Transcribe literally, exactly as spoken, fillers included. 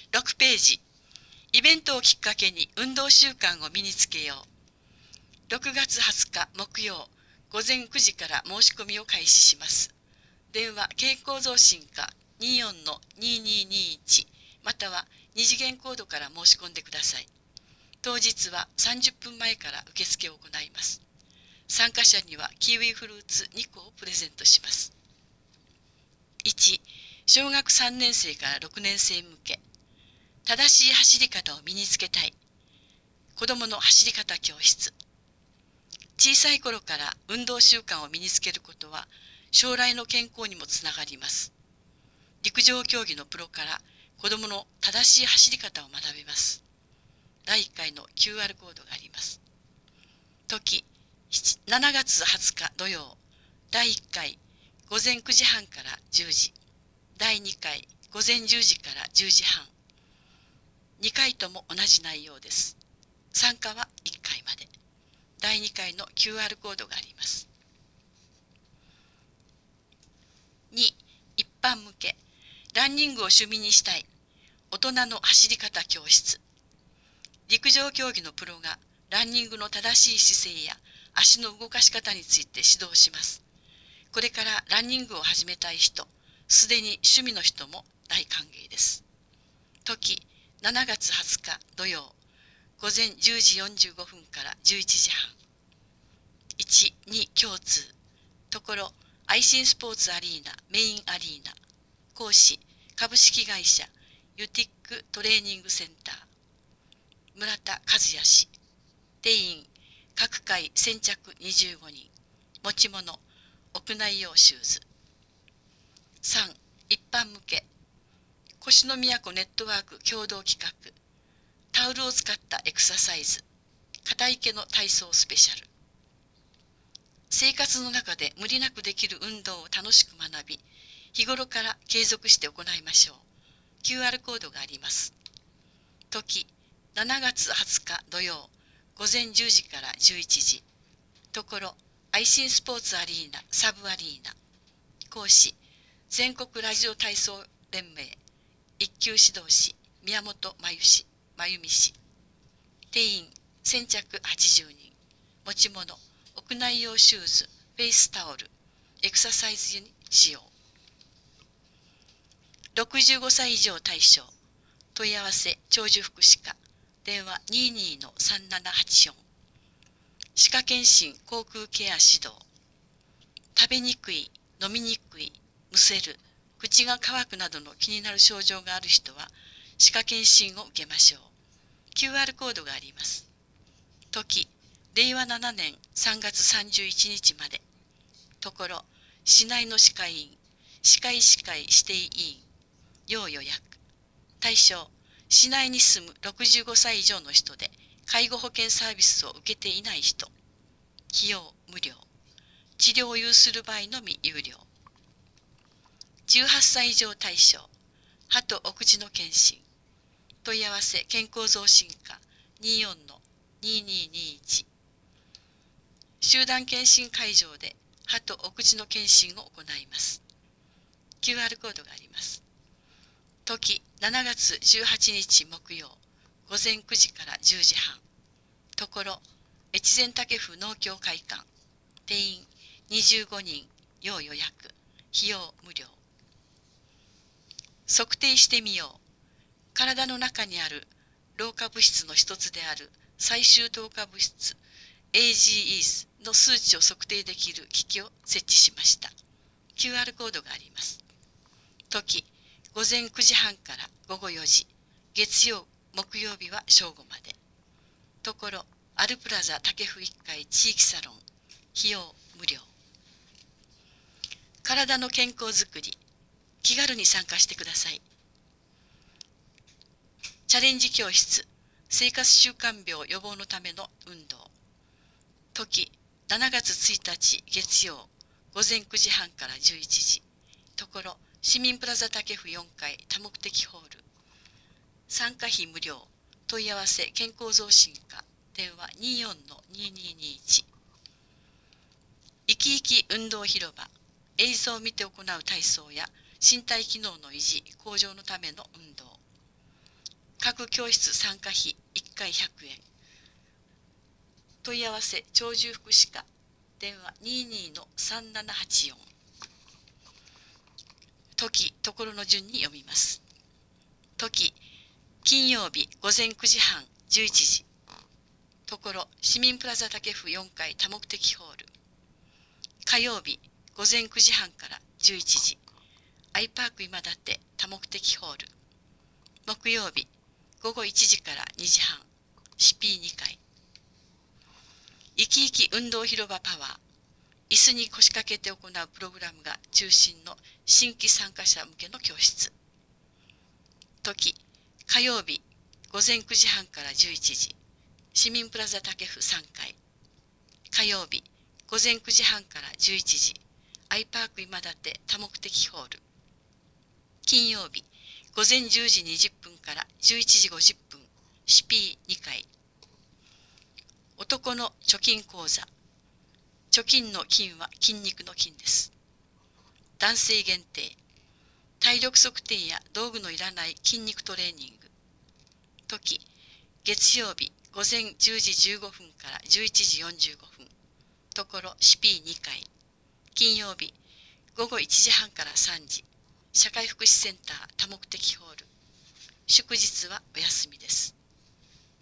ろくページ、イベントをきっかけに運動習慣を身につけよう。ろくがつはつか木曜、午前くじから申し込みを開始します。電話健康増進課 にじゅうよん にーにーにーいち またはに次元コードから申し込んでください。当日はさんじゅっぷんまえから受付を行います。参加者にはキウイフルーツにこをプレゼントします。いち、小学さんねん生からろくねん生向け、正しい走り方を身につけたい。子どもの走り方教室。小さい頃から運動習慣を身につけることは将来の健康にもつながります。陸上競技のプロから子どもの正しい走り方を学べます。だいいっかいの キューアール コードがあります。時、しちがつはつか土曜、だいいっかい午前くじはんからじゅうじ、だいにかい午前じゅうじからじゅうじはん。にかいとも同じ内容です。参加はいっかいまで。だいにかいの キューアール コードがあります。に、一般向け、ランニングを趣味にしたい。大人の走り方教室。陸上競技のプロがランニングの正しい姿勢や足の動かし方について指導します。これからランニングを始めたい人、すでに趣味の人も大歓迎です。時、しちがつはつか土曜、午前じゅうじよんじゅうごふんからじゅういちじはん。いち、に共通。ところ、愛心スポーツアリーナメインアリーナ。講師、株式会社ユティックトレーニングセンター。村田和也氏。定員、各回先着にじゅうごにん。持ち物、屋内用シューズ。さん、一般向け。腰の都ネットワーク共同企画。タオルを使ったエクササイズ。片池の体操スペシャル。生活の中で無理なくできる運動を楽しく学び、日頃から継続して行いましょう。キューアール コードがあります。時、しちがつはつか土曜、午前じゅうじからじゅういちじ。ところ、愛心スポーツアリーナサブアリーナ。講師、全国ラジオ体操連盟一級指導士宮本真由氏真由美氏。定員先着はちじゅうにん。持ち物、屋内用シューズ、フェイスタオル、エクササイズに使用。ろくじゅうごさい以上対象。問い合わせ長寿福祉課。電話 にじゅうにのさんななはちよん。歯科検診口腔ケア指導。食べにくい、飲みにくい、むせる、口が乾くなどの気になる症状がある人は歯科検診を受けましょう。キューアール コードがあります。時、れいわななねんさんがつさんじゅういちにちまで。ところ、市内の歯科医院、歯科医師会指定委員、要予約。対象、市内に住むろくじゅうごさい以上の人で、介護保険サービスを受けていない人。費用無料。治療を有する場合のみ有料。じゅうはっさい以上対象。歯とお口の検診。問い合わせ健康増進課 にじゅうよんのにーにーにーいち。集団検診会場で歯とお口の検診を行います。キューアール コードがあります。時、しちがつじゅうはちにち木曜、午前くじからじゅうじはん。ところ、越前竹府農協会館。定員にじゅうごにん、要予約。費用無料。測定してみよう。体の中にある老化物質の一つである最終透過物質 エージーイーエス の数値を測定できる機器を設置しました。キューアール コードがあります。時、午前くじはんからごごよじ。月曜、木曜日は正午まで。ところ、アルプラザ竹府いっかい地域サロン。費用無料。体の健康づくり。気軽に参加してください。チャレンジ教室。生活習慣病予防のための運動。時、しちがつついたち月曜、午前くじはんからじゅういちじ。ところ、市民プラザ竹府よんかい多目的ホール。参加費無料。問い合わせ健康増進課。電話 にじゅうよんのにーにーにーいち。生き生き運動広場。映像を見て行う体操や身体機能の維持向上のための運動。 各教室参加費いっかいひゃくえん。問い合わせ鳥獣福祉課電話 にーにーのさんななはちよん。時、ところの順に読みます。時、金曜日午前くじはんじゅういちじ。ところ、市民プラザ竹府よんかい多目的ホール。火曜日午前くじはんからじゅういちじ。アイパーク今立多目的ホール。木曜日午後いちじからにじはん、シピーにかい。生き生き運動広場パワー。椅子に腰掛けて行うプログラムが中心の新規参加者向けの教室。時、火曜日午前くじはんからじゅういちじ。市民プラザ竹府さんかい。火曜日午前くじはんからじゅういちじ。アイパーク今立多目的ホール。金曜日午前じゅうじにじゅっぷんからじゅういちじごじゅっぷん、シピーにかい。男の貯金講座。貯金の金は筋肉の金です。男性限定。体力測定や道具のいらない筋肉トレーニング。時、月曜日午前じゅうじじゅうごふんからじゅういちじよんじゅうごふん。ところ シピーにかい。金曜日午後いちじはんからさんじ。社会福祉センター多目的ホール。祝日はお休みです。